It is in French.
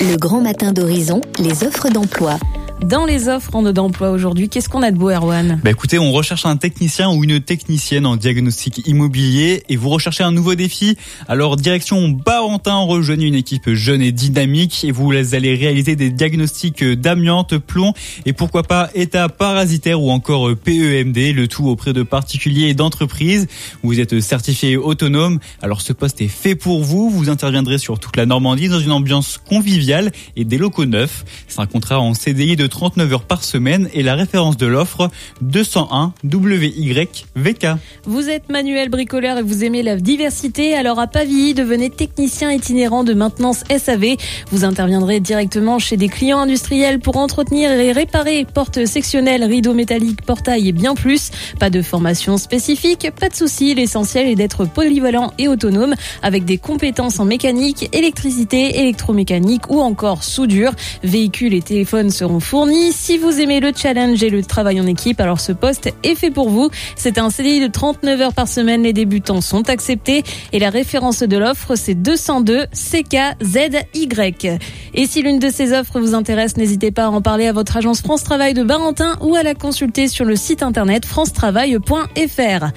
Le grand matin d'Horizon, les offres d'emploi. Dans les offres d'emploi aujourd'hui, qu'est-ce qu'on a de beau, Erwan ? Écoutez, on recherche un technicien ou une technicienne en diagnostic immobilier et vous recherchez un nouveau défi. Alors, direction Barentin, rejoignez une équipe jeune et dynamique et vous allez réaliser des diagnostics d'amiante, plomb et pourquoi pas état parasitaire ou encore PEMD, le tout auprès de particuliers et d'entreprises. Vous êtes certifié autonome. Alors, ce poste est fait pour vous. Vous interviendrez sur toute la Normandie dans une ambiance conviviale et des locaux neufs. C'est un contrat en CDI de 39 heures par semaine et la référence de l'offre 201 WYVK. Vous êtes manuel bricoleur et vous aimez la diversité, alors à Pavilly, devenez technicien itinérant de maintenance SAV. Vous interviendrez directement chez des clients industriels pour entretenir et réparer portes sectionnelles, rideaux métalliques, portails et bien plus. Pas de formation spécifique, pas de souci, l'essentiel est d'être polyvalent et autonome avec des compétences en mécanique, électricité, électromécanique ou encore soudure. Véhicules et téléphones seront fournis. Si vous aimez le challenge et le travail en équipe, alors ce poste est fait pour vous. C'est un CDI de 39 heures par semaine. Les débutants sont acceptés et la référence de l'offre, c'est 202 CKZY. Et si l'une de ces offres vous intéresse, n'hésitez pas à en parler à votre agence France Travail de Barentin ou à la consulter sur le site internet francetravail.fr.